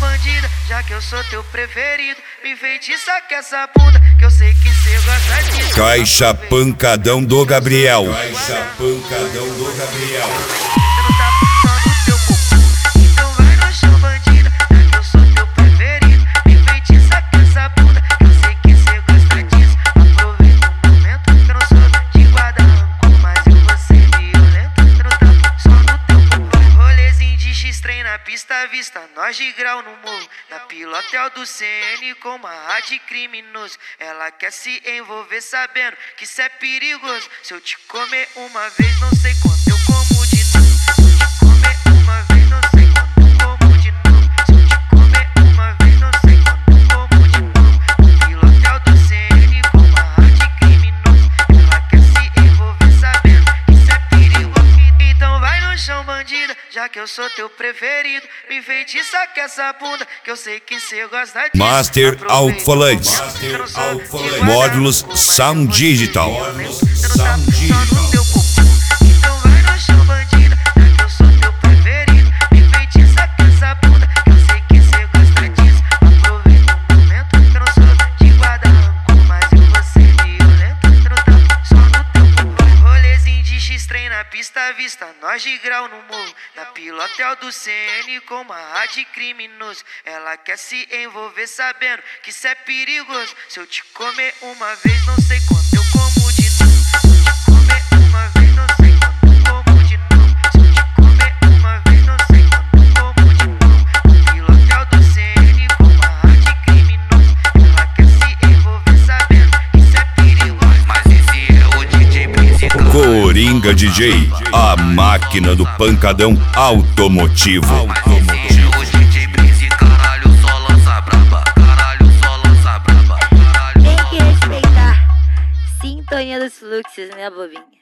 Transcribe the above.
bandida, já que eu sou teu preferido. Me enfeitiça com essa bunda, que eu sei que cê gosta disso. Caixa Pancadão do Gabriel. Caixa Pancadão do Gabriel. Então vai no chão, bandida, já que eu sou teu preferido. Me enfeitiça com essa bunda, que eu sei que cê gosta disso. Aproveita o momento, que eu não sou de guarda rancor, mas eu vou ser violento. Eu não tapo só no teu corpo. Rolezinho de X-Trem na pista à vista, nós de grau no morro. Na pilotel do CN com uma rádio criminoso. Ela quer se envolver sabendo que isso é perigoso. Se eu te comer uma vez, não sei quando eu como de novo. Se eu te comer uma vez, não sei quando eu como de novo. Se eu te comer uma vez, não sei quando eu como de novo. No pilotel do CN com uma rádio criminoso. Ela quer se envolver sabendo que isso é perigoso. Então vai no chão, bandida, já que eu sou teu preferido. Me enfeitiça com essa bunda, que eu sei que cê gosta disso. Master Alto-Falante. Módulos Sound Digital. Sound Digital. Então vai no chão, bandida, já que eu sou teu preferido. Me enfeitiça com essa bunda, que eu sei que cê gosta disso. Aproveita o momento, que eu não sou de guarda rancor, mas eu vou ser violento. Eu não tapo só no teu corpo. Rolezinho de X-Trem na pista à vista, nós de grau no morro. Na pilotel do CN com uma rádio criminoso. Ela quer se envolver sabendo que isso é perigoso. Se eu te comer uma vez, não sei quando eu como de novo. Se eu te comer uma vez, não sei quando eu como de novo. Se eu te comer uma vez, não sei quando eu como de novo. No pilotel do CN com uma rádio criminoso. Ela quer se envolver sabendo que isso é perigoso. Mas esse é o DJ principal. Coringa DJ, a máquina do pancadão automotivo. Esse é o DJ principal. Caralho, só lança braba. Caralho, só lança braba. Caralho, Tem que respeitar. Sintonia dos fluxos, né, bobinha?